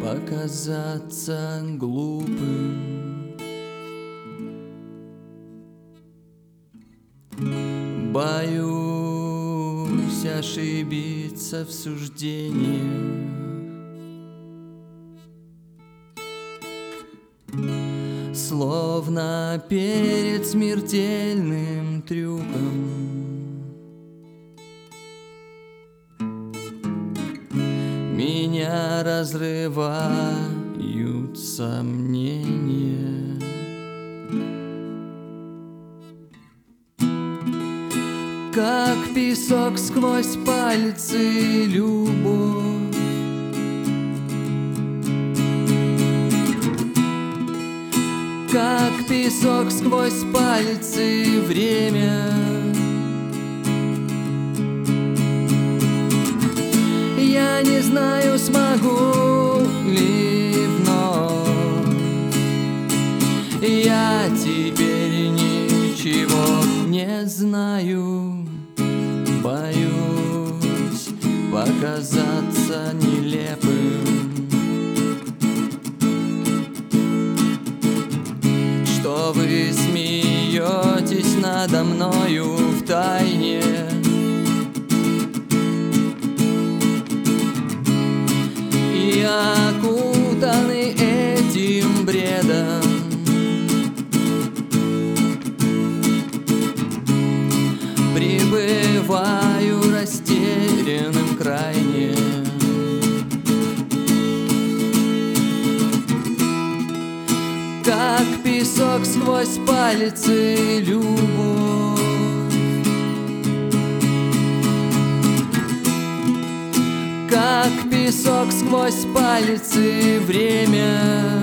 показаться глупым. Боюсь ошибиться в суждениях, словно перед смертельным трюком. Меня разрывают сомнения. Как песок сквозь пальцы любовь, как песок сквозь пальцы время. Я не знаю, смогу ли вновь. Я теперь ничего не знаю. Боюсь показаться нелепым, что вы смеетесь надо мною втайне. И окутаны этим бредом, пребываю растерянным крайне. Как песок сквозь пальцы любовь, как песок сквозь пальцы время.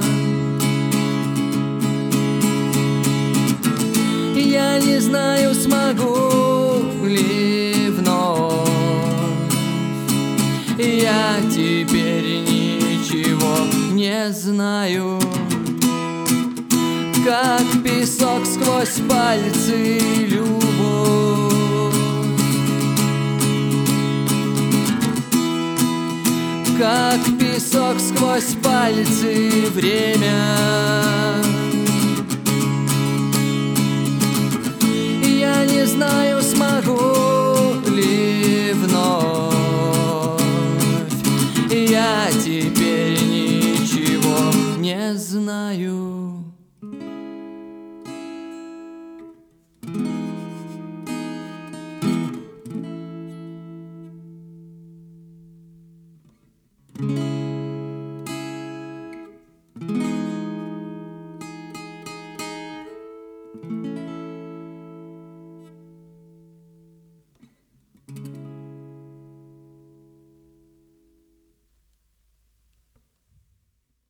Я не знаю, смогу ли вновь. Я теперь ничего не знаю. Как песок сквозь пальцы любовь, как песок сквозь пальцы время. Я не знаю, смогу